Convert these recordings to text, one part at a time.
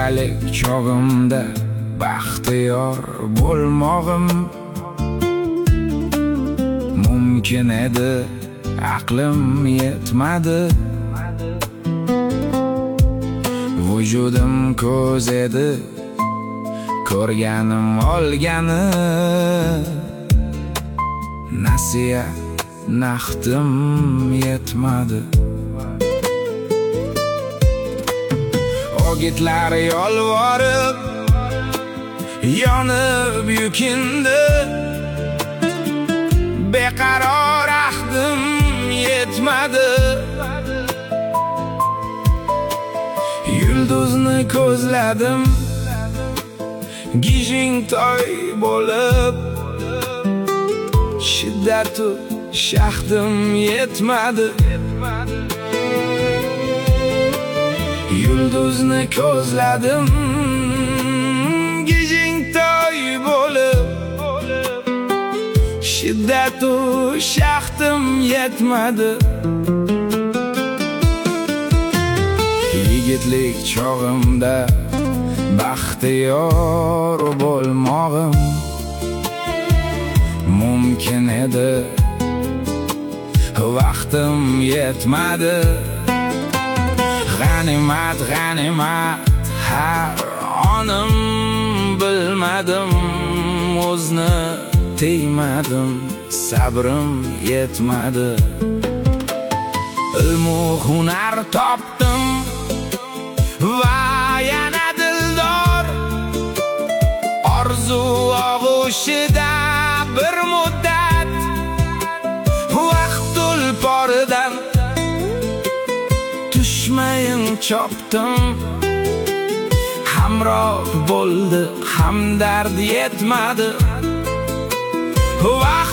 Kechalik chog'imda baxtiyor bo'lmog'im mumkin edi, aqlim yetmadi. Vujudim ko'z edi, ko'rganim olgani. Nasihat naqdim yetmadi. O'gitlar yolvorib yonib yukindi, beqaror ahdim yetmadi. Yulduzni ko'zladim gijing toy bo'lib, shiddatu shahdim yetmadi. Yulduzni ko'zladim gijing toy bo'lib, shiddatu shahdim yetmadi. Yigitlik chog'imda baxtiyor bo'lmog'im mumkin edi, vaqtim yetmadi. G'animat, g'animat har onim bilmadim, o'zni tegmadim, sabrim yetmadi. Ilmu hunar topdim va yana dildor, orzu og'ushida bir muddat vaqt tulporidan tushmayin chopdim. Hamroh bo'ldi, hamdard yetmadi. Vaqt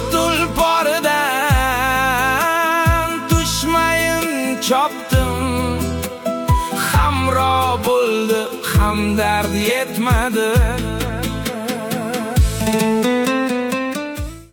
tulporidan tushmayin chopdim. Hamroh bo'ldi, hamdard yetmadi.